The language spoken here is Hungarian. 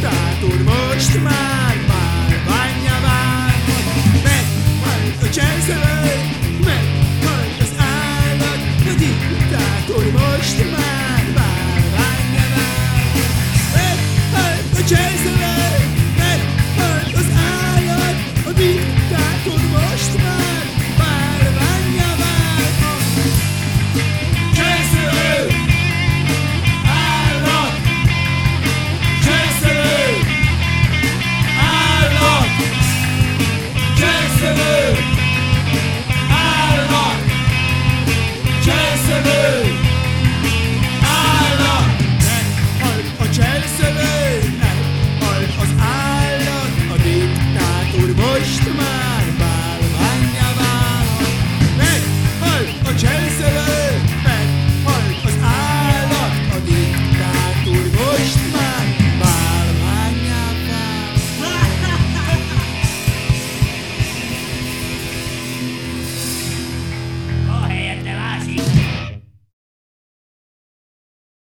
diktátor most már bánja várhat. Meghalt a császár, meghalt az állat, a diktátor most már bánja várhat. Meghalt a császár.